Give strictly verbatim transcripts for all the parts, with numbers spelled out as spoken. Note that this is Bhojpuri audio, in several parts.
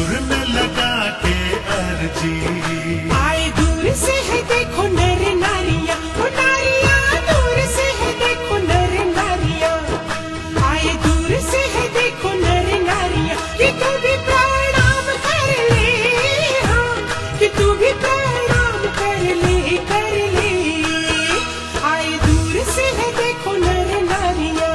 मेहंदीपुर में लगा के अर्जी। आए दूर से है देखो नर नारियां, ओ नारियां दूर से है देखो नर नारियां। आए दूर से है देखो नर नारियां, कि तू भी प्रणाम कर ले, हाँ कि तू भी प्रणाम कर ले कर ले। आए दूर से है देखो नर नारियां।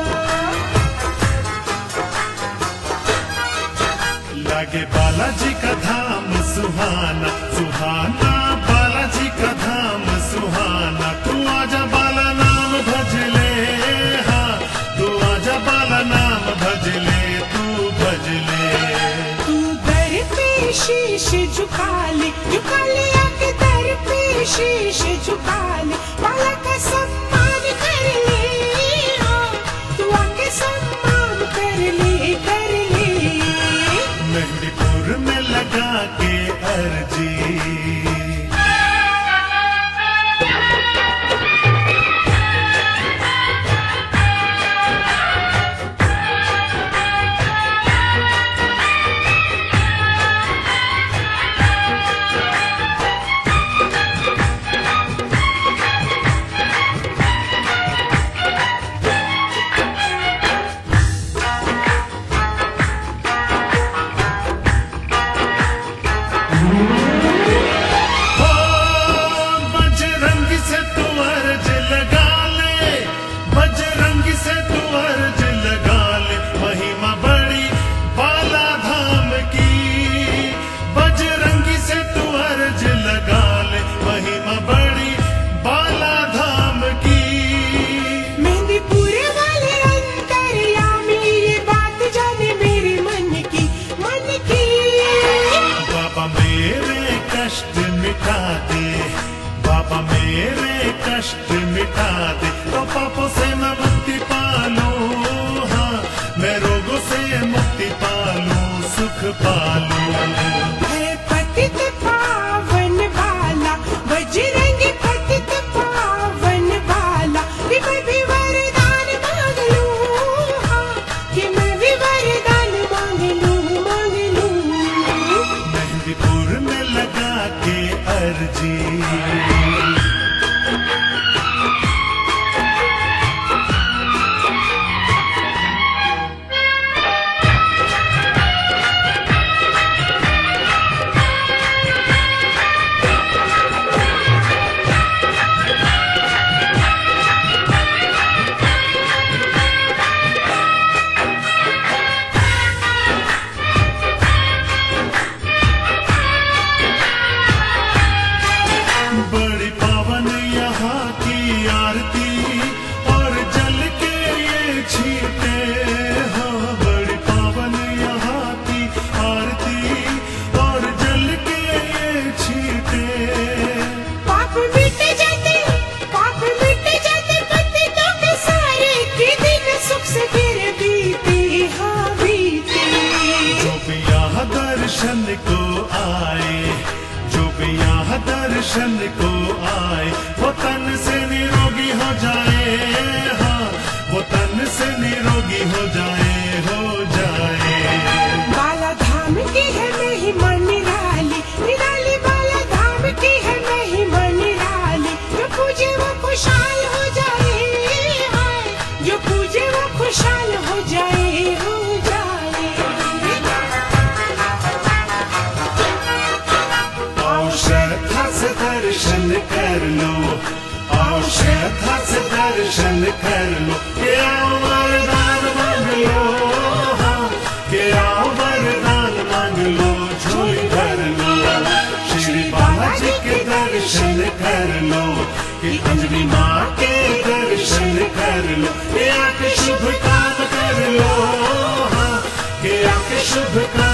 लागे बालाजी का धाम सुहाना सुहाना, बालाजी का धाम सुहाना। तू आजा बाला नाम भज ले, हाँ तू आजा बाला नाम भज ले, तू भज ले। तू दर पे शीश झुका ले, झुका ले आके दर पे शीश झुका ले। बाला का सम्मान कर ले, हाँ तू आके सम्मान कर ले कर ले। मेहंदीपुर में लगा के अर्जी। बाबा मेरे कष्ट मिटा दे, तो पापों से मैं मुक्ति पालूं, हाँ मैं रोगों से मुक्ति पालूं, सुख पालूं। है पतित पावन बाला, बजरंगी पतित पावन बाला। कि मैं भी वरदान मांग लूं, हाँ कि मैं भी वरदान मांग लूं मांग लूं। मेहंदीपुर में लगा के अर्जी। बड़ी पावन यहाँ की आरती और जल के ये छींटे, हाँ बड़ी पावन यहाँ की आरती और जल के ये छींटे। पाप मिट जाते, पाप मिट जाते पतितों के सारे, कि दिन सुख से फिर बीते, हाँ बीते। जो भी यहाँ दर्शन को आए, जो भी यहाँ दर्शन को आए, वो तन से निरोगी हो जाए, हाँ वो तन से निरोगी हो जाए हो जाए। बाला धाम की है महिमा निराली, निराली बाला धाम की है महिमा निराली। जो पूजे वो खुशहाल हो जाए, हाय जो पूजे वो खुशहाल हो जाए हो जाए। आओ श्रद्धा से दर्शन कर लो, आओ श्रद्धा से दर्शन कर लो। के आओ वरदान मांग लो, हाँ के आओ वरदान मांग लो, झोली भर लो। श्री बालाजी के दर्शन कर लो, कि अंजनी माँ के दर्शन कर लो। के आके शुभ काम कर लो, हाँ के आके शुभ काम